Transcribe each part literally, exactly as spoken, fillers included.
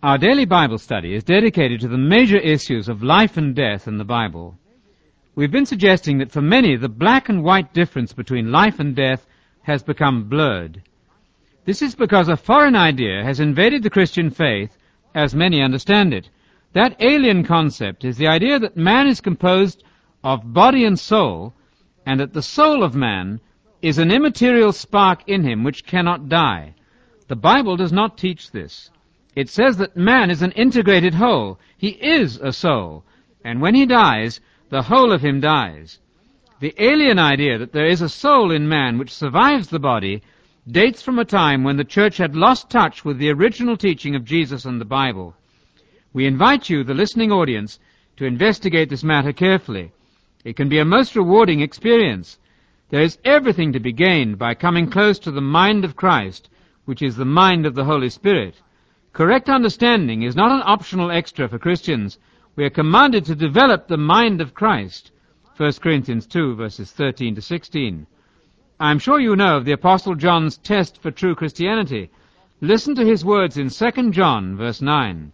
Our daily Bible study is dedicated to the major issues of life and death in the Bible. We've been suggesting that for many, the black and white difference between life and death has become blurred. This is because a foreign idea has invaded the Christian faith, as many understand it. That alien concept is the idea that man is composed of body and soul, and that the soul of man is an immaterial spark in him which cannot die. The Bible does not teach this. It says that man is an integrated whole. He is a soul, and when he dies, the whole of him dies. The alien idea that there is a soul in man which survives the body dates from a time when the church had lost touch with the original teaching of Jesus and the Bible. We invite you, the listening audience, to investigate this matter carefully. It can be a most rewarding experience. There is everything to be gained by coming close to the mind of Christ, which is the mind of the Holy Spirit. Correct understanding is not an optional extra for Christians. We are commanded to develop the mind of Christ. First Corinthians two, verses thirteen to sixteen. I am sure you know of the Apostle John's test for true Christianity. Listen to his words in Second John, verse nine.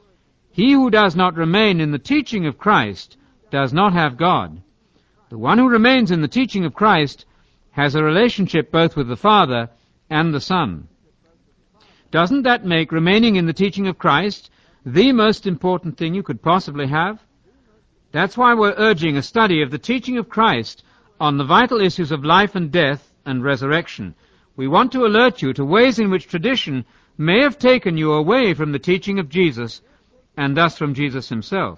He who does not remain in the teaching of Christ does not have God. The one who remains in the teaching of Christ has a relationship both with the Father and the Son. Doesn't that make remaining in the teaching of Christ the most important thing you could possibly have? That's why we're urging a study of the teaching of Christ on the vital issues of life and death and resurrection. We want to alert you to ways in which tradition may have taken you away from the teaching of Jesus and thus from Jesus himself.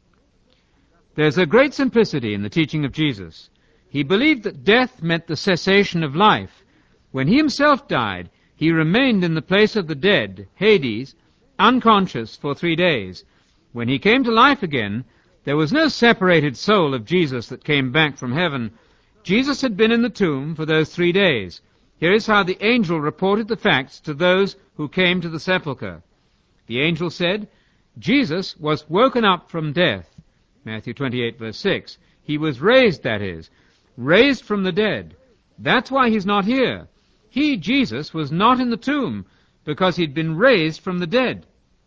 There's a great simplicity in the teaching of Jesus. He believed that death meant the cessation of life. When he himself died, he remained in the place of the dead, Hades, unconscious for three days. When he came to life again, there was no separated soul of Jesus that came back from heaven. Jesus had been in the tomb for those three days. Here is how the angel reported the facts to those who came to the sepulchre. The angel said, Jesus was woken up from death. Matthew twenty-eight, verse six. He was raised, that is, raised from the dead. That's why he's not here. He, Jesus, was not in the tomb because he'd been raised from the dead.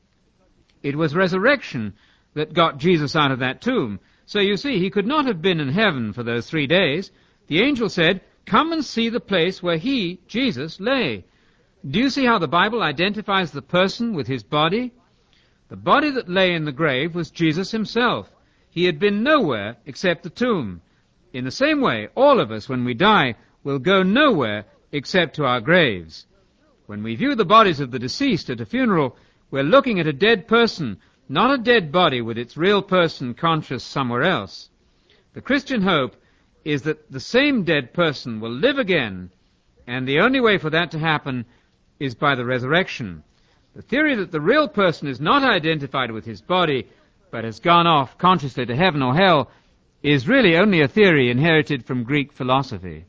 It was resurrection that got Jesus out of that tomb. So you see, he could not have been in heaven for those three days. The angel said, come and see the place where he, Jesus, lay. Do you see how the Bible identifies the person with his body? The body that lay in the grave was Jesus himself. He had been nowhere except the tomb. In the same way, all of us, when we die, will go nowhere except to our graves. When we view the bodies of the deceased at a funeral, we're looking at a dead person, not a dead body with its real person conscious somewhere else. The Christian hope is that the same dead person will live again, and the only way for that to happen is by the resurrection. The theory that the real person is not identified with his body, but has gone off consciously to heaven or hell, is really only a theory inherited from Greek philosophy.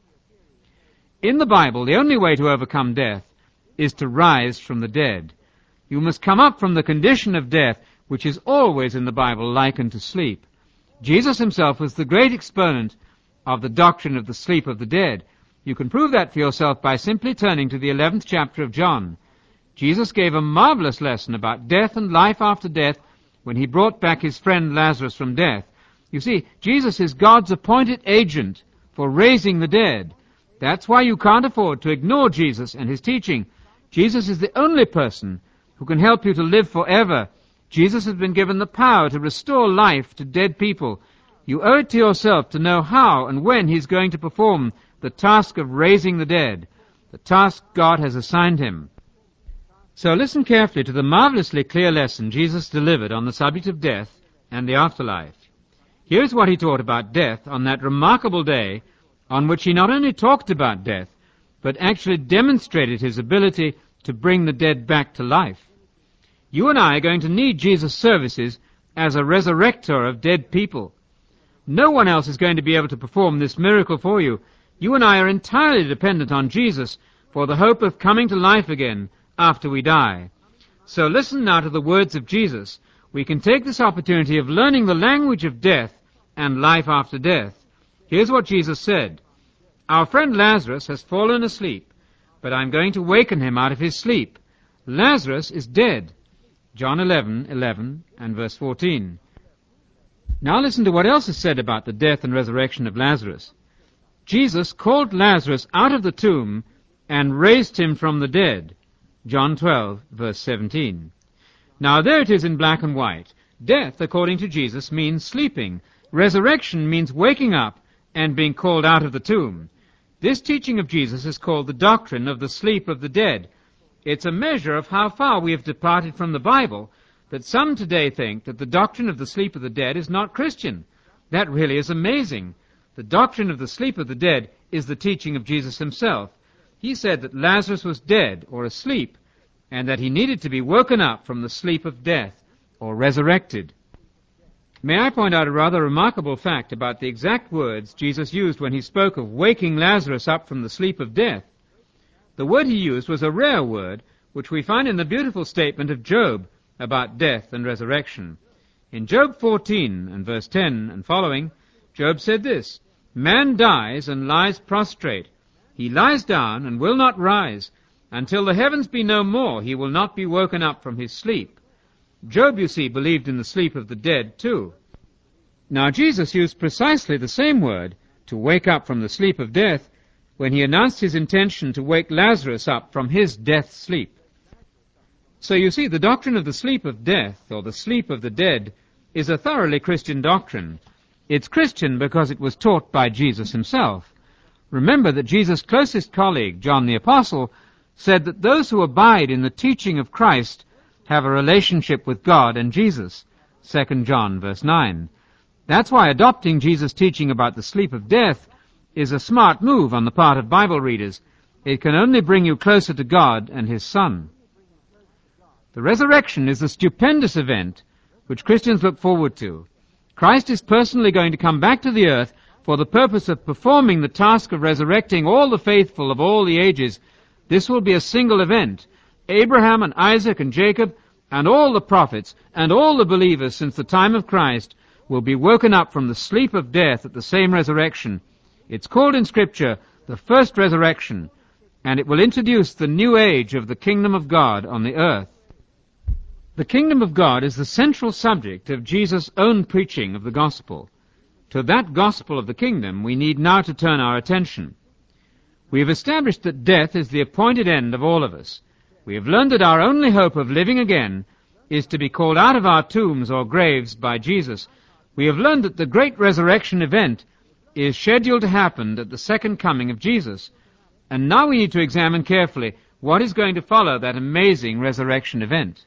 In the Bible, the only way to overcome death is to rise from the dead. You must come up from the condition of death, which is always in the Bible likened to sleep. Jesus himself was the great exponent of the doctrine of the sleep of the dead. You can prove that for yourself by simply turning to the eleventh chapter of John. Jesus gave a marvelous lesson about death and life after death when he brought back his friend Lazarus from death. You see, Jesus is God's appointed agent for raising the dead. That's why you can't afford to ignore Jesus and his teaching. Jesus is the only person who can help you to live forever. Jesus has been given the power to restore life to dead people. You owe it to yourself to know how and when he's going to perform the task of raising the dead, the task God has assigned him. So listen carefully to the marvelously clear lesson Jesus delivered on the subject of death and the afterlife. Here's what he taught about death on that remarkable day on which he not only talked about death, but actually demonstrated his ability to bring the dead back to life. You and I are going to need Jesus' services as a resurrector of dead people. No one else is going to be able to perform this miracle for you. You and I are entirely dependent on Jesus for the hope of coming to life again after we die. So listen now to the words of Jesus. We can take this opportunity of learning the language of death and life after death. Here's what Jesus said. Our friend Lazarus has fallen asleep, but I'm going to waken him out of his sleep. Lazarus is dead. John eleven, eleven and verse fourteen. Now listen to what else is said about the death and resurrection of Lazarus. Jesus called Lazarus out of the tomb and raised him from the dead. John twelve, verse seventeen. Now there it is in black and white. Death, according to Jesus, means sleeping. Resurrection means waking up and being called out of the tomb. This teaching of Jesus is called the doctrine of the sleep of the dead. It's a measure of how far we have departed from the Bible, that some today think that the doctrine of the sleep of the dead is not Christian. That really is amazing. The doctrine of the sleep of the dead is the teaching of Jesus himself. He said that Lazarus was dead or asleep, and that he needed to be woken up from the sleep of death or resurrected. May I point out a rather remarkable fact about the exact words Jesus used when he spoke of waking Lazarus up from the sleep of death? The word he used was a rare word, which we find in the beautiful statement of Job about death and resurrection. In Job fourteen and verse ten and following, Job said this, "Man dies and lies prostrate. He lies down and will not rise. Until the heavens be no more, he will not be woken up from his sleep." Job, you see, believed in the sleep of the dead, too. Now, Jesus used precisely the same word, to wake up from the sleep of death, when he announced his intention to wake Lazarus up from his death sleep. So you see, the doctrine of the sleep of death, or the sleep of the dead, is a thoroughly Christian doctrine. It's Christian because it was taught by Jesus himself. Remember that Jesus' closest colleague, John the Apostle, said that those who abide in the teaching of Christ have a relationship with God and Jesus. Second John, verse nine. That's why adopting Jesus' teaching about the sleep of death is a smart move on the part of Bible readers. It can only bring you closer to God and his Son. The resurrection is a stupendous event which Christians look forward to. Christ is personally going to come back to the earth for the purpose of performing the task of resurrecting all the faithful of all the ages. This will be a single event. Abraham and Isaac and Jacob and all the prophets and all the believers since the time of Christ will be woken up from the sleep of death at the same resurrection. It's called in Scripture the first resurrection, and it will introduce the new age of the kingdom of God on the earth. The kingdom of God is the central subject of Jesus' own preaching of the gospel. To that gospel of the kingdom we need now to turn our attention. We have established that death is the appointed end of all of us. We have learned that our only hope of living again is to be called out of our tombs or graves by Jesus. We have learned that the great resurrection event is scheduled to happen at the second coming of Jesus. And now we need to examine carefully what is going to follow that amazing resurrection event.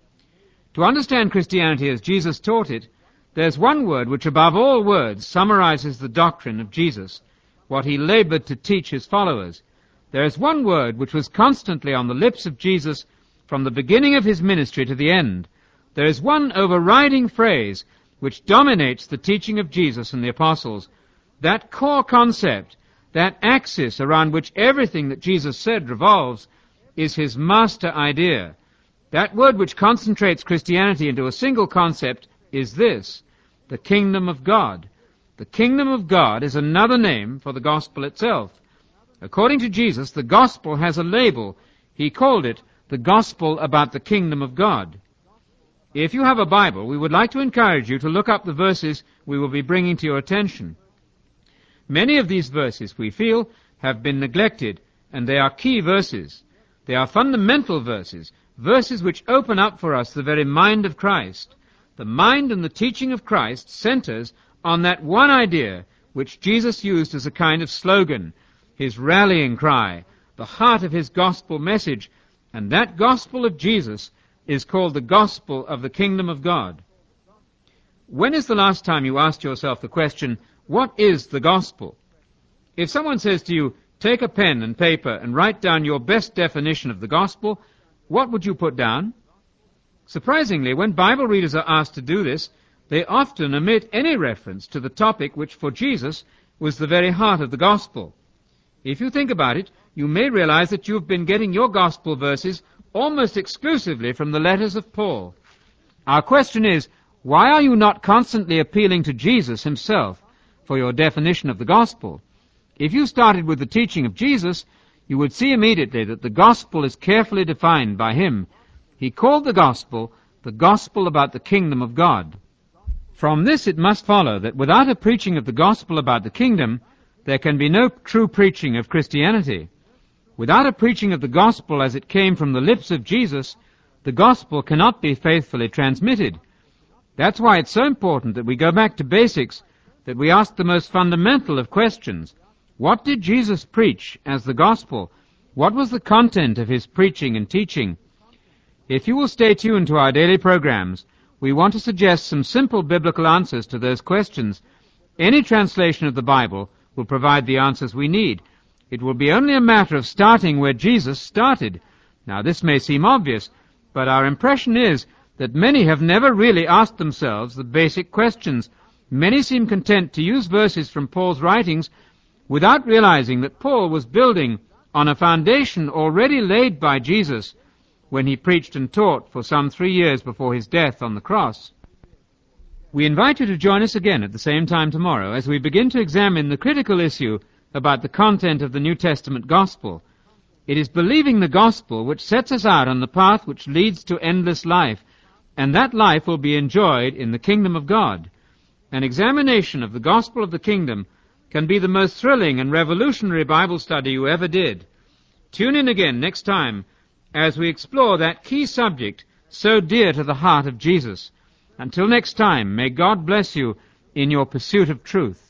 To understand Christianity as Jesus taught it, there's one word which above all words summarizes the doctrine of Jesus, what he labored to teach his followers. There is one word which was constantly on the lips of Jesus from the beginning of his ministry to the end. There is one overriding phrase which dominates the teaching of Jesus and the apostles. That core concept, that axis around which everything that Jesus said revolves, is his master idea. That word which concentrates Christianity into a single concept is this, the kingdom of God. The kingdom of God is another name for the gospel itself. According to Jesus, the gospel has a label. He called it the gospel about the kingdom of God. If you have a Bible, we would like to encourage you to look up the verses we will be bringing to your attention. Many of these verses, we feel, have been neglected, and they are key verses. They are fundamental verses, verses which open up for us the very mind of Christ. The mind and the teaching of Christ centers on that one idea which Jesus used as a kind of slogan, his rallying cry, the heart of his gospel message, and that gospel of Jesus is called the gospel of the kingdom of God. When is the last time you asked yourself the question, what is the gospel? If someone says to you, take a pen and paper and write down your best definition of the gospel, what would you put down? Surprisingly, when Bible readers are asked to do this, they often omit any reference to the topic which for Jesus was the very heart of the gospel. If you think about it, you may realize that you've been getting your gospel verses almost exclusively from the letters of Paul. Our question is, why are you not constantly appealing to Jesus himself for your definition of the gospel? If you started with the teaching of Jesus, you would see immediately that the gospel is carefully defined by him. He called the gospel the gospel about the kingdom of God. From this it must follow that without a preaching of the gospel about the kingdom, there can be no true preaching of Christianity. Without a preaching of the gospel as it came from the lips of Jesus, the gospel cannot be faithfully transmitted. That's why it's so important that we go back to basics, that we ask the most fundamental of questions. What did Jesus preach as the gospel? What was the content of his preaching and teaching? If you will stay tuned to our daily programs, we want to suggest some simple biblical answers to those questions. Any translation of the Bible will provide the answers we need. It will be only a matter of starting where Jesus started. Now, this may seem obvious, but our impression is that many have never really asked themselves the basic questions. Many seem content to use verses from Paul's writings without realizing that Paul was building on a foundation already laid by Jesus when he preached and taught for some three years before his death on the cross. We invite you to join us again at the same time tomorrow as we begin to examine the critical issue about the content of the New Testament gospel. It is believing the gospel which sets us out on the path which leads to endless life, and that life will be enjoyed in the kingdom of God. An examination of the gospel of the kingdom can be the most thrilling and revolutionary Bible study you ever did. Tune in again next time as we explore that key subject so dear to the heart of Jesus. Until next time, may God bless you in your pursuit of truth.